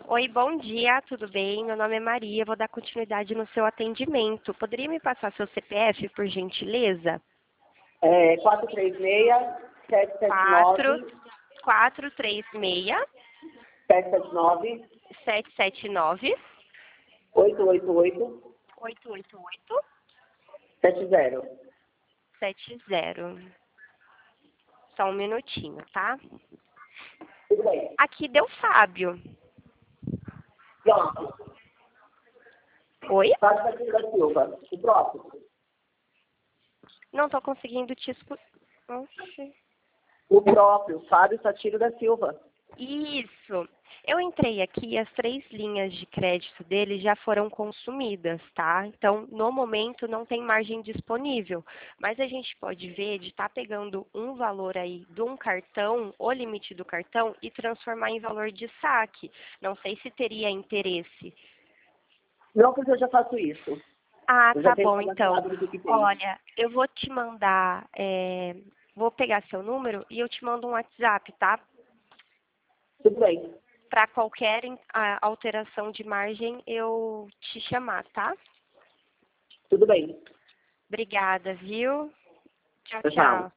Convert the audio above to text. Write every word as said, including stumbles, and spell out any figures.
Oi, bom dia, tudo bem? Meu nome é Maria, vou dar continuidade no seu atendimento. Poderia me passar seu C P F, por gentileza? É, quatro três seis, sete sete nove, quatro três seis, sete sete nove, sete sete nove, oito oito oito, oito oito oito, sete zero. sete zero. Só um minutinho, tá? Tudo bem. Aqui deu Fábio. Pronto. Oi? Fábio Satiro da Silva. O próximo. Não tô conseguindo te escutar. Oxi. O próprio, Fábio Satiro da Silva. Isso. Eu entrei aqui e as três linhas de crédito dele já foram consumidas, tá? Então, no momento, não tem margem disponível. Mas a gente pode ver de estar pegando um valor aí de um cartão, o limite do cartão, e transformar em valor de saque. Não sei se teria interesse. Não, porque eu já faço isso. Ah, Eu já tá tenho bom, então. cadastrado do PicPay. Olha, eu vou te mandar, é, vou pegar seu número e eu te mando um WhatsApp, tá? Tudo bem. Para qualquer ah, alteração de margem, eu te chamar, tá? Tudo bem. Obrigada, viu? Tchau, Tchau, tchau. tchau.